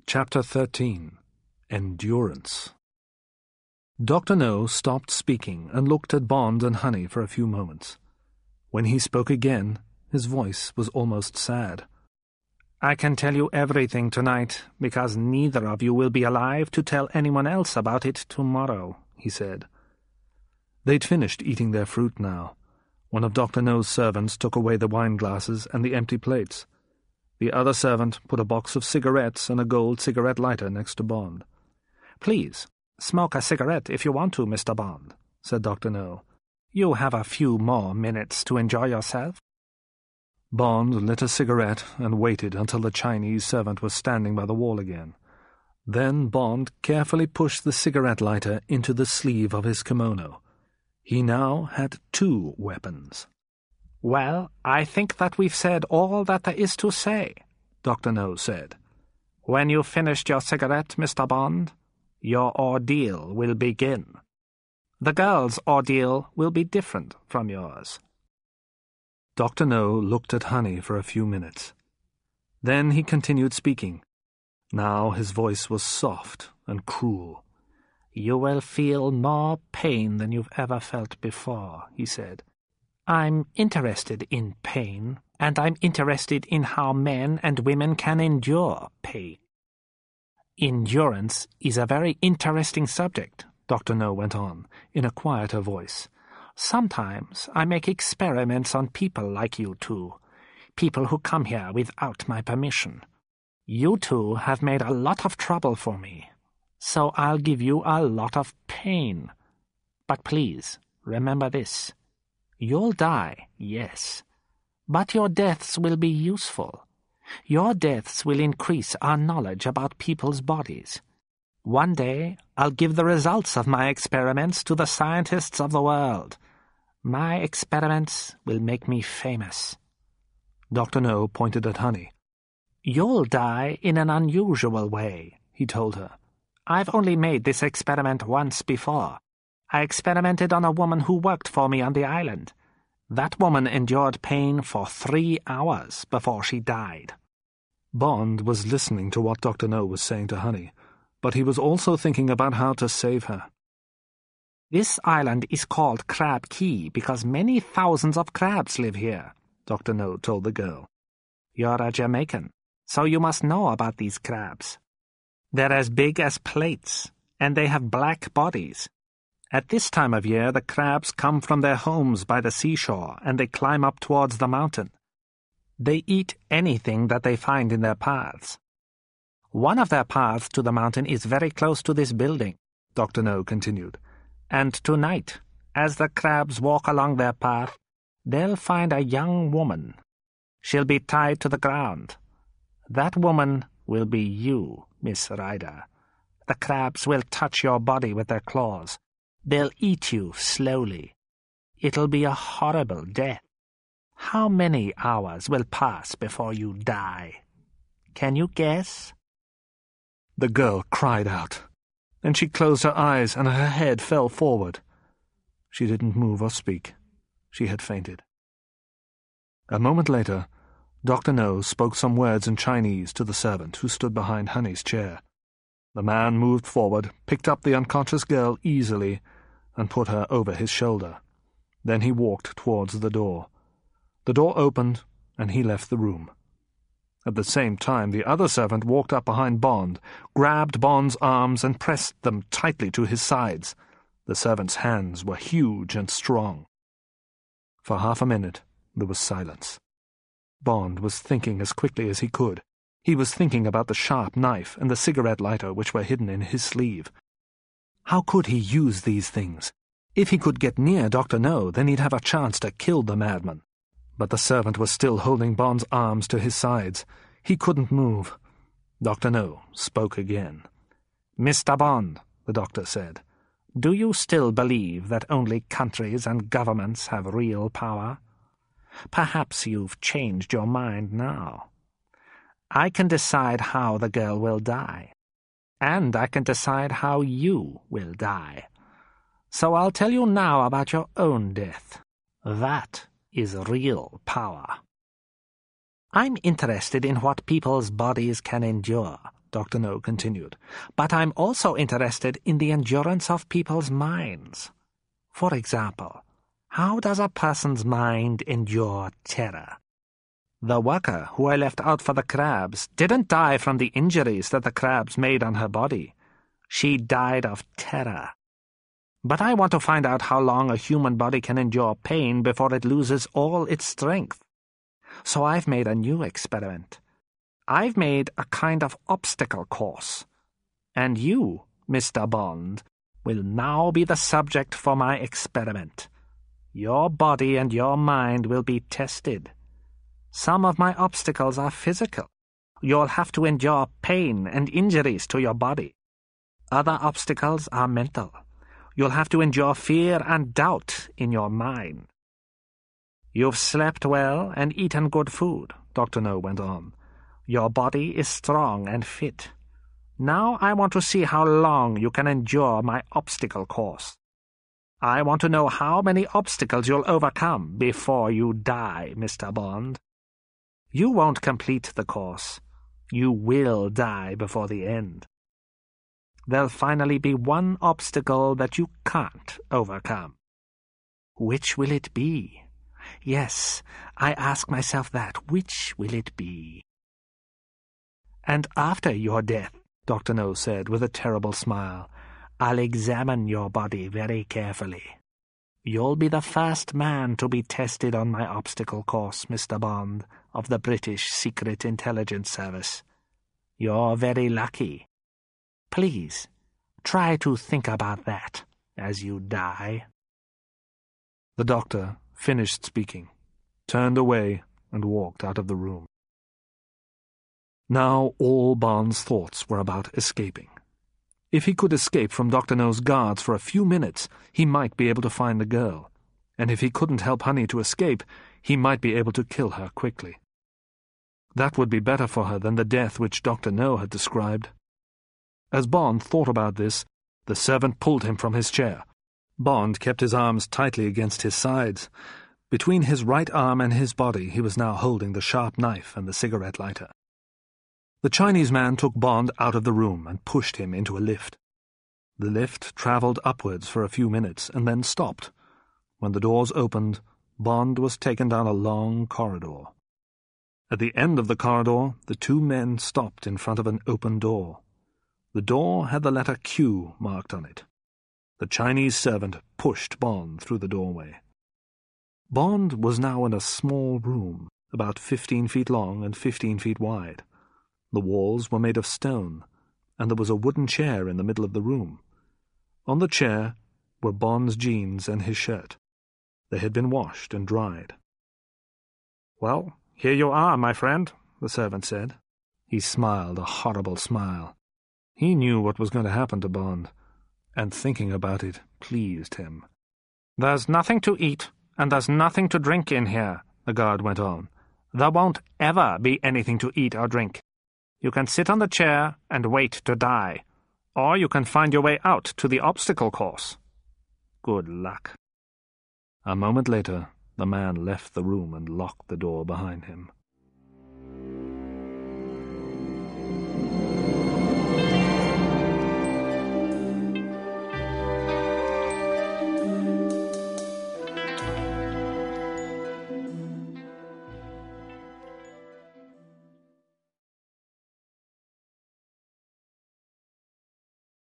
Chapter 13. Endurance. Dr. No stopped speaking and looked at Bond and Honey for a few moments. When he spoke again, his voice was almost sad. "I can tell you everything tonight, because neither of you will be alive to tell anyone else about it tomorrow," he said. They'd finished eating their fruit now. One of Dr. No's servants took away the wine glasses and the empty plates. The other servant put a box of cigarettes and a gold cigarette lighter next to Bond. "Please, smoke a cigarette if you want to, Mr. Bond," said Dr. No. "You have a few more minutes to enjoy yourself." Bond lit a cigarette and waited until the Chinese servant was standing by the wall again. Then Bond carefully pushed the cigarette lighter into the sleeve of his kimono. He now had 2 weapons. "Well, I think that we've said all that there is to say," Dr. No said. "When you've finished your cigarette, Mr. Bond, your ordeal will begin. The girl's ordeal will be different from yours." Dr. No looked at Honey for a few minutes. Then he continued speaking. Now his voice was soft and cruel. "You will feel more pain than you've ever felt before," he said. "I'm interested in pain, and I'm interested in how men and women can endure pain." "Endurance is a very interesting subject," Dr. No went on, in a quieter voice. "Sometimes I make experiments on people like you two, people who come here without my permission. You two have made a lot of trouble for me, so I'll give you a lot of pain. But please, remember this. You'll die, yes, but your deaths will be useful. Your deaths will increase our knowledge about people's bodies. One day, I'll give the results of my experiments to the scientists of the world. My experiments will make me famous." Dr. No pointed at Honey. "You'll die in an unusual way," he told her. "I've only made this experiment once before. I experimented on a woman who worked for me on the island. That woman endured pain for 3 hours before she died." Bond was listening to what Dr. No was saying to Honey, but he was also thinking about how to save her. "This island is called Crab Key because many thousands of crabs live here," Dr. No told the girl. "You're a Jamaican, so you must know about these crabs. They're as big as plates, and they have black bodies. At this time of year, the crabs come from their homes by the seashore, and they climb up towards the mountain. They eat anything that they find in their paths. One of their paths to the mountain is very close to this building," Dr. No continued. "And tonight, as the crabs walk along their path, they'll find a young woman. She'll be tied to the ground. That woman will be you, Miss Ryder. The crabs will touch your body with their claws. They'll eat you slowly. It'll be a horrible death. How many hours will pass before you die? Can you guess?" The girl cried out. Then she closed her eyes and her head fell forward. She didn't move or speak. She had fainted. A moment later, Dr. No spoke some words in Chinese to the servant who stood behind Honey's chair. The man moved forward, picked up the unconscious girl easily, and put her over his shoulder. Then he walked towards the door. The door opened, and he left the room. At the same time, the other servant walked up behind Bond, grabbed Bond's arms and pressed them tightly to his sides. The servant's hands were huge and strong. For half a minute, there was silence. Bond was thinking as quickly as he could. He was thinking about the sharp knife and the cigarette lighter which were hidden in his sleeve. How could he use these things? If he could get near Dr. No, then he'd have a chance to kill the madman. But the servant was still holding Bond's arms to his sides. He couldn't move. Dr. No spoke again. "Mr. Bond," the doctor said, "do you still believe that only countries and governments have real power? Perhaps you've changed your mind now. I can decide how the girl will die, and I can decide how you will die. So I'll tell you now about your own death. That is real power. I'm interested in what people's bodies can endure," Dr. No continued, but I'm also interested in the endurance of people's minds. For example, how does a person's mind endure terror? The worker who I left out for the crabs didn't die from the injuries that the crabs made on her body. She died of terror. But I want to find out how long a human body can endure pain before it loses all its strength. So I've made a new experiment. I've made a kind of obstacle course. And you, Mr. Bond, will now be the subject for my experiment. Your body and your mind will be tested. Some of my obstacles are physical. You'll have to endure pain and injuries to your body. Other obstacles are mental. You'll have to endure fear and doubt in your mind. You've slept well and eaten good food, Dr. No went on. Your body is strong and fit. Now I want to see how long you can endure my obstacle course. I want to know how many obstacles you'll overcome before you die, Mr. Bond. You won't complete the course. You will die before the end. There'll finally be one obstacle that you can't overcome. Which will it be? Yes, I ask myself that. Which will it be? And after your death, Dr. No said with a terrible smile, I'll examine your body very carefully. You'll be the first man to be tested on my obstacle course, Mr. Bond, of the British Secret Intelligence Service. You're very lucky. Please, try to think about that as you die. The doctor finished speaking, turned away, and walked out of the room. Now all Bond's thoughts were about escaping. If he could escape from Dr. No's guards for a few minutes, he might be able to find the girl. And if he couldn't help Honey to escape, he might be able to kill her quickly. That would be better for her than the death which Dr. No had described. As Bond thought about this, the servant pulled him from his chair. Bond kept his arms tightly against his sides. Between his right arm and his body he was now holding the sharp knife and the cigarette lighter. The Chinese man took Bond out of the room and pushed him into a lift. The lift travelled upwards for a few minutes and then stopped. When the doors opened, Bond was taken down a long corridor. At the end of the corridor, the two men stopped in front of an open door. The door had the letter Q marked on it. The Chinese servant pushed Bond through the doorway. Bond was now in a small room, about 15 feet long and 15 feet wide. The walls were made of stone, and there was a wooden chair in the middle of the room. On the chair were Bond's jeans and his shirt. They had been washed and dried. "Well, here you are, my friend," the servant said. He smiled a horrible smile. He knew what was going to happen to Bond, and thinking about it pleased him. "There's nothing to eat, and there's nothing to drink in here," the guard went on. "There won't ever be anything to eat or drink. You can sit on the chair and wait to die, or you can find your way out to the obstacle course. Good luck." A moment later, the man left the room and locked the door behind him.